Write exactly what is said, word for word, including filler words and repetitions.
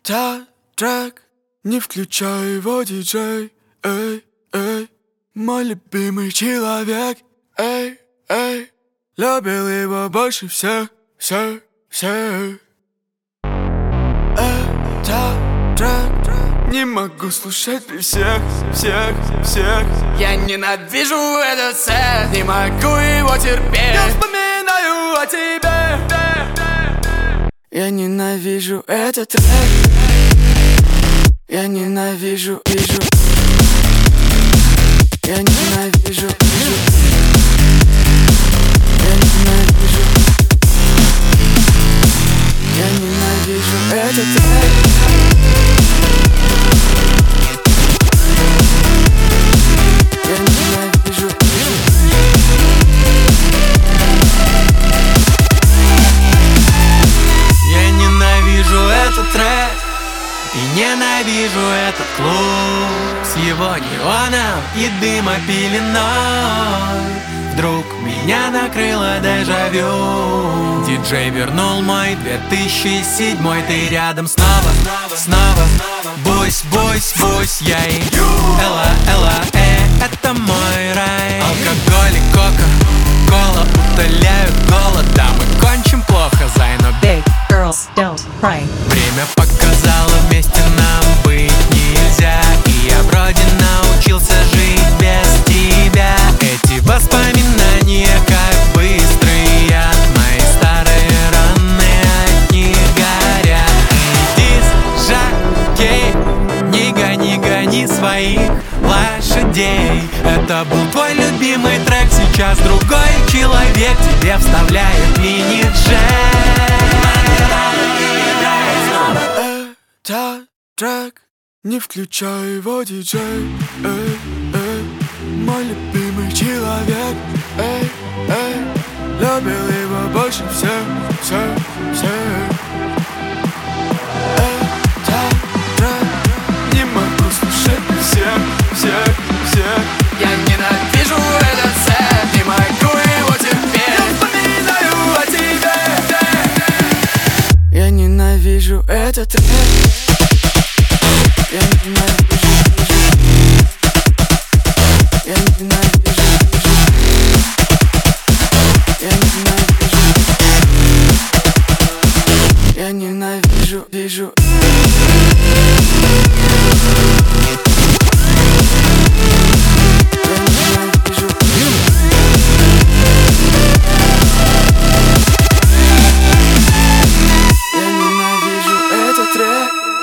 Это трек, не включай его, диджей. Эй, эй, мой любимый человек. Эй, эй, любил его больше всех, всех, всех. Это трек, не могу слушать при всех, всех, всех. Я ненавижу этот сет, не могу его терпеть. Я вспоминаю о тебе. Я ненавижу этот трек. Я ненавижу, вижу. Я ненавижу, вижу. Я ненавижу. Я ненавижу этот трек. Я ненавижу, вижу. Я ненавижу этот трек и ненавижу этот клуб с его неоном и дымопеленой. Вдруг меня накрыло дежавю. Диджей вернул мой две тысячи седьмой. Ты рядом снова, снова. Бусь, бусь, бусь, я и Элла, Элла, э, это мой рай. Алкоголь и кока-кола утоляют голод. Да, мы кончим плохо, зай, но Big girls don't cry. время показало, вместе нам быть нельзя. И я вроде научился жить без тебя. Эти воспоминания как быстрый яд. Мои старые раны от них горят. Иди, жакей, не гони, гони своих лошадей. Это был твой любимый трек, сейчас другой человек тебе вставляет мини-джей. Это трек, не включай его, диджей. Эй, эй, мой любимый человек. Эй, эй, любил его больше всех, всех, всех. Это трек, не могу слушать всех, всех, всех. Я ненавижу этот сет, не могу его терпеть. Я вспоминаю о тебе. Я ненавижу этот трек. Я ненавижу, я ненавижу, я ненавижу, я ненавижу, вижу. Я ненавижу этот трек.